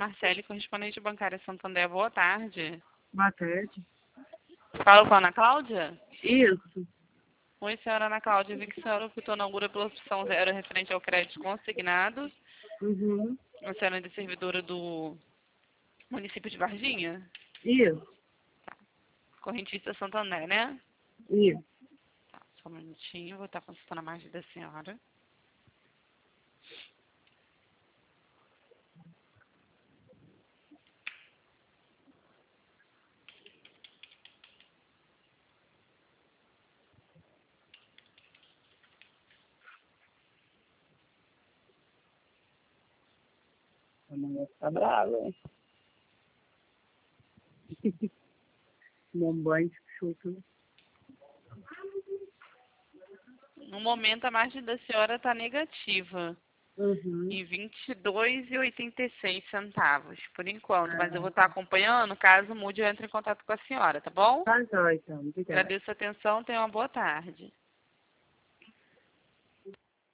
Marcele, correspondente bancária Santander, boa tarde. Boa tarde. Fala com a Ana Cláudia? Isso. Oi, senhora Ana Cláudia, vi que a senhora optou na Augura pela opção 0 referente ao crédito consignado. Uhum. A senhora é de servidora do município de Varginha? Isso. Correntista Santander, né? Isso. Tá, só um minutinho, vou estar consultando a margem da senhora. A mulher tá brava, hein? Um banho de chuta. No momento, a margem da senhora está negativa, Uhum. em 22,86 centavos, por enquanto. Mas eu vou Ah, estar acompanhando, caso mude, eu entro em contato com a senhora, tá bom? tá jóia, então. Obrigada. Agradeço a atenção, tenha uma boa tarde.